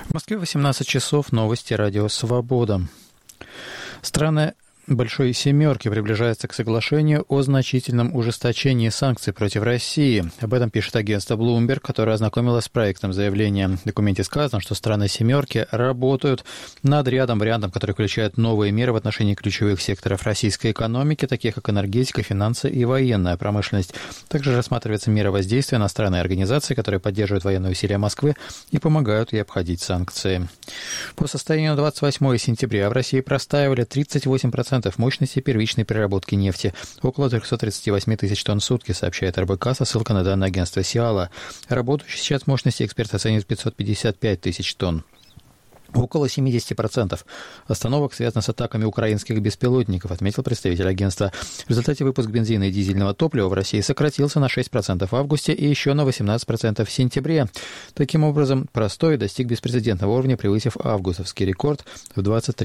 В Москве 18 часов. Новости радио «Свобода». Страны Большой Семерки приближается к соглашению о значительном ужесточении санкций против России. Об этом пишет агентство Bloomberg, которое ознакомилось с проектом заявления. В документе сказано, что страны Семерки работают над рядом вариантов, которые включают новые меры в отношении ключевых секторов российской экономики, таких как энергетика, финансы и военная промышленность. Также рассматривается мера воздействия на страны и организации, которые поддерживают военные усилия Москвы и помогают ей обходить санкции. По состоянию на 28 сентября в России простаивали 38% мощности первичной переработки нефти, около 338 тысяч тонн в сутки, сообщает РБК со ссылкой на данные агентства Сиала. Работающие сейчас мощности эксперты оценивают 555 тысяч тонн. Около 70% остановок связано с атаками украинских беспилотников, отметил представитель агентства. В результате выпуск бензина и дизельного топлива в России сократился на 6% в августе и еще на 18% в сентябре. Таким образом, простой достиг беспрецедентного уровня, превысив августовский рекорд в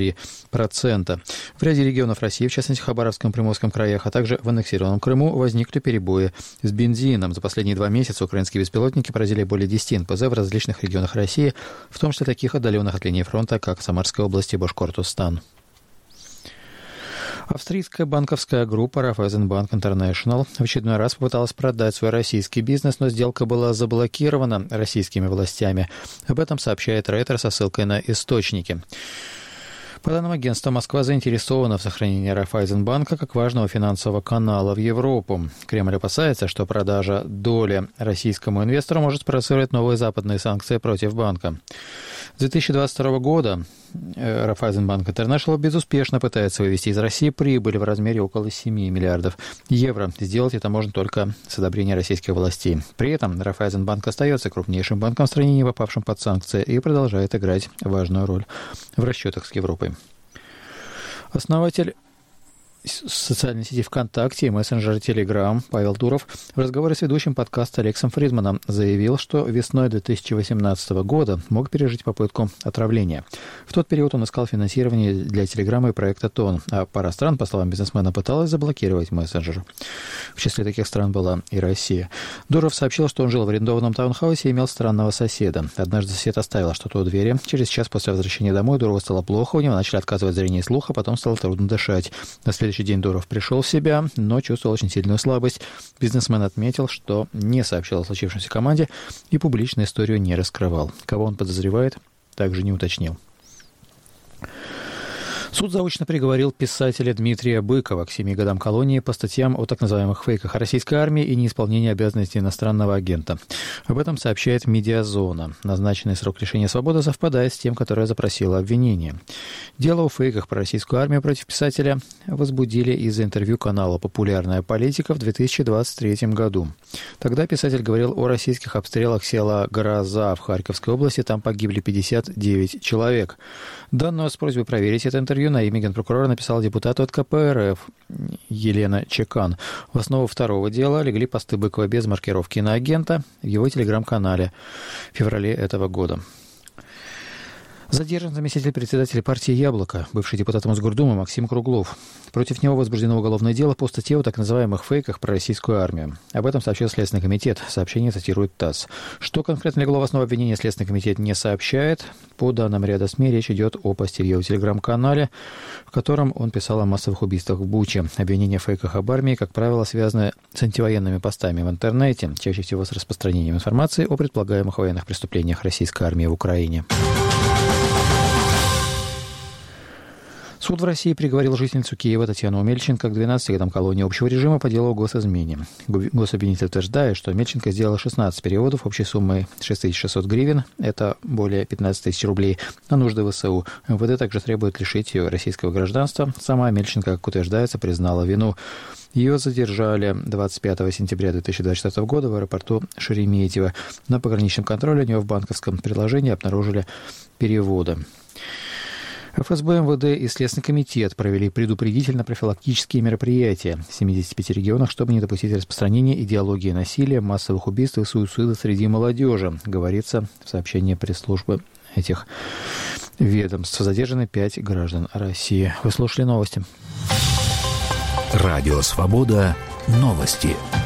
23%. В ряде регионов России, в частности в Хабаровском и Приморском краях, а также в аннексированном Крыму, возникли перебои с бензином. За последние 2 месяца украинские беспилотники поразили более 10 НПЗ в различных регионах России, в том числе таких отдаленных от линии фронта, как в Самарской области и Башкортостан. Австрийская банковская группа Raiffeisenbank International в очередной раз попыталась продать свой российский бизнес, но сделка была заблокирована российскими властями. Об этом сообщает Рейтер со ссылкой на источники. По данным агентства, Москва заинтересована в сохранении Райффайзенбанка как важного финансового канала в Европу. Кремль опасается, что продажа доли российскому инвестору может спровоцировать новые западные санкции против банка. С 2022 года Raiffeisenbank International безуспешно пытается вывести из России прибыль в размере около 7 миллиардов евро. Сделать это можно только с одобрения российских властей. При этом Raiffeisenbank остается крупнейшим банком в стране, не попавшим под санкции, и продолжает играть важную роль в расчетах с Европой. Основатель социальной сети ВКонтакте и мессенджера Telegram Павел Дуров в разговоре с ведущим подкаста Алексом Фридманом заявил, что весной 2018 года мог пережить попытку отравления. В тот период он искал финансирование для Телеграма и проекта ТОН, а пара стран, по словам бизнесмена, пыталась заблокировать мессенджер. В числе таких стран была и Россия. Дуров сообщил, что он жил в арендованном таунхаусе и имел странного соседа. Однажды сосед оставил что-то у двери. Через час после возвращения домой Дурову стало плохо, у него начали отказывать зрение и слух, а потом стало трудно дышать. На следующий день Дуров пришел в себя, но чувствовал очень сильную слабость. Бизнесмен отметил, что не сообщил о случившемся команде и публично историю не раскрывал. Кого он подозревает, также не уточнил. Суд заочно приговорил писателя Дмитрия Быкова к 7 годам колонии по статьям о так называемых фейках о российской армии и неисполнении обязанностей иностранного агента. Об этом сообщает «Медиазона». Назначенный срок лишения свободы совпадает с тем, которое запросило обвинение. Дело о фейках про российскую армию против писателя возбудили из-за интервью канала «Популярная политика» в 2023 году. Тогда писатель говорил о российских обстрелах села Гроза в Харьковской области. Там погибли 59 человек. Данную с просьбой проверить это интервью на имя генпрокурора написал депутат от КПРФ Елена Чекан. В основу второго дела легли посты Быкова без маркировки иноагента в его телеграм-канале в феврале этого года. Задержан заместитель председателя партии «Яблоко», бывший депутат Мосгордумы Максим Круглов. Против него возбуждено уголовное дело по статье о так называемых фейках про российскую армию. Об этом сообщил Следственный комитет. Сообщение цитирует ТАСС. Что конкретно легло в основу обвинения, Следственный комитет не сообщает. По данным ряда СМИ, речь идет о посте в его телеграм-канале, в котором он писал о массовых убийствах в Буче. Обвинения в фейках об армии, как правило, связаны с антивоенными постами в интернете, чаще всего с распространением информации о предполагаемых военных преступлениях российской армии в Украине. Суд в России приговорил жительницу Киева Татьяну Мельченко к 12 годам колонии общего режима по делу о госизмене. Гособвинитель утверждает, что Мельченко сделала 16 переводов общей суммой 6600 гривен, это более 15 тысяч рублей, на нужды ВСУ. МВД также требует лишить ее российского гражданства. Сама Мельченко, как утверждается, признала вину. Ее задержали 25 сентября 2024 года в аэропорту Шереметьево. На пограничном контроле у нее в банковском приложении обнаружили переводы. ФСБ, МВД и Следственный комитет провели предупредительно-профилактические мероприятия в 75 регионах, чтобы не допустить распространения идеологии насилия, массовых убийств и суицида среди молодежи, говорится в сообщении пресс-службы этих ведомств. Задержаны 5 граждан России. Вы слушали новости. Радио «Свобода». Новости.